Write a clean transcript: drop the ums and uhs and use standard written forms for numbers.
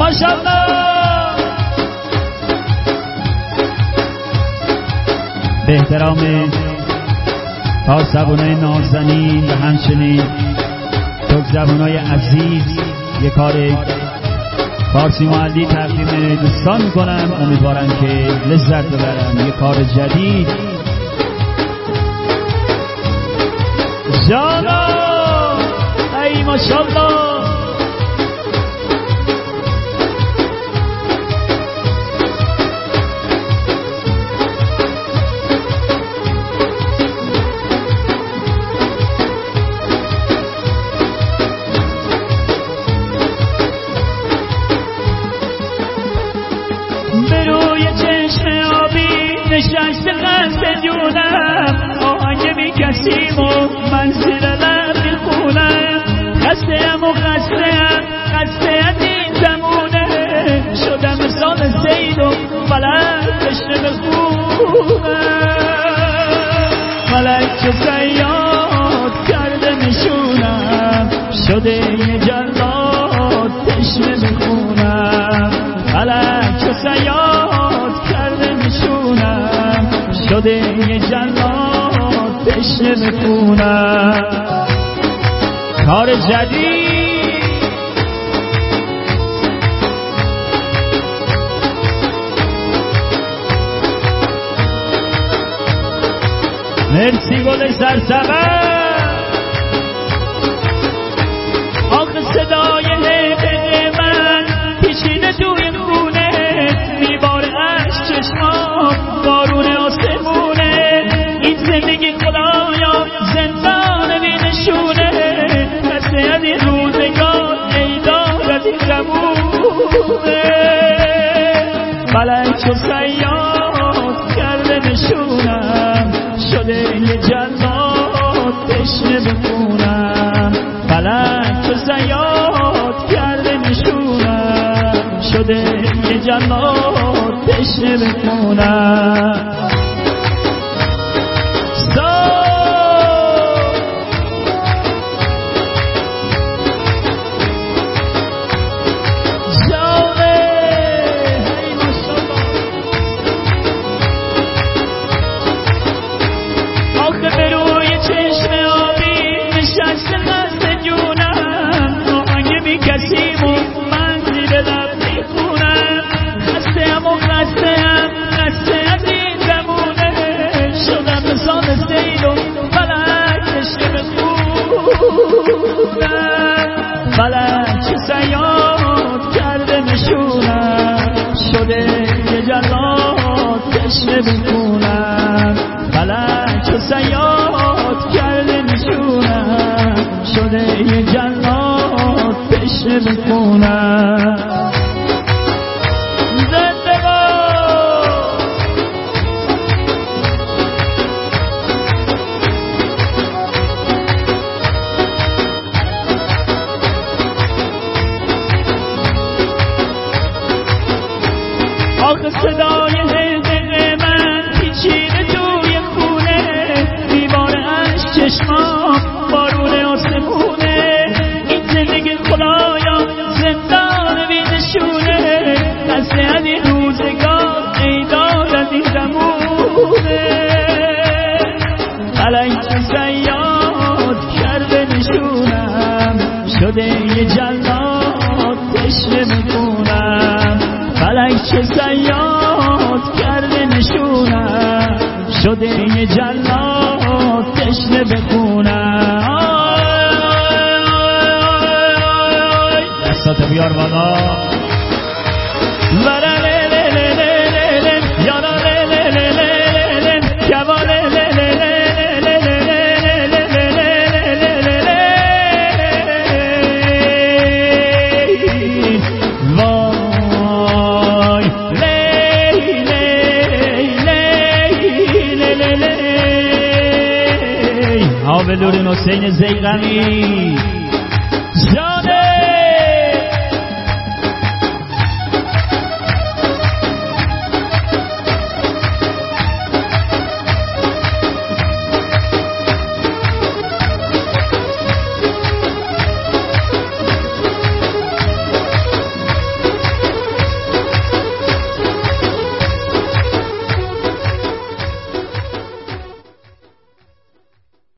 ماشاءالله. به احترام تا زبونای نازنین و همچنین ترک زبونای عزیز یک کار فارسی معلی تقدیم دوستان میکنم. امیدوارم که لذت ببرم. یک کار جدید. جانا ای ماشاءالله. به روی چشم آبی نشسته قصد جونم، آهنگ بی کسیم و من زیر لب میخونم. خسته‌ام و خسته‌ام از این زمونه، شدم مثال زید و فلک تشنه بخونم. فلک چو صیاد کرده نشونم، شده یه جلاد تشنه بخونم. فلک چو صیاد کرده نشونم، شده یه جلاد تشنه بخونم. کار جدید. مرسی گل سرسبد. آخه صدای نقه من پیچیده توی خونه، میباره از چشمام بارون آسمونه. این زندگی خدایا زندان بینشونه، خسته از این روزگار ای دار از این زمونه. فلک چو صیاد کرده نشونم، شده یه جلاد تشنه بخونم. فلک چو صیاد کرده نشونم، شده یه جلاد تشنه بخونم. فلک چو صیاد کرده نشونم، شده یه جلاد تشنه بخونم. فلک چو صیاد کرده نشونم، شده یه جلاد تشنه بخونم. آخه صدای هزه من پیچیده توی خونه، میباره از چشمام بارون آسمونه. این زندگی خدایا زندان بینشونه، خسته از این روزگار ای دار از این زمونه. فلک چو صیاد کرده نشونم، شده یه جلاد تشنه بخونم. فلک چو صیاد کرده نشونم، شده یه جلاد تشنه بخونم. دستاتو بیار بالا. آبلورین حسین زیغمی جانه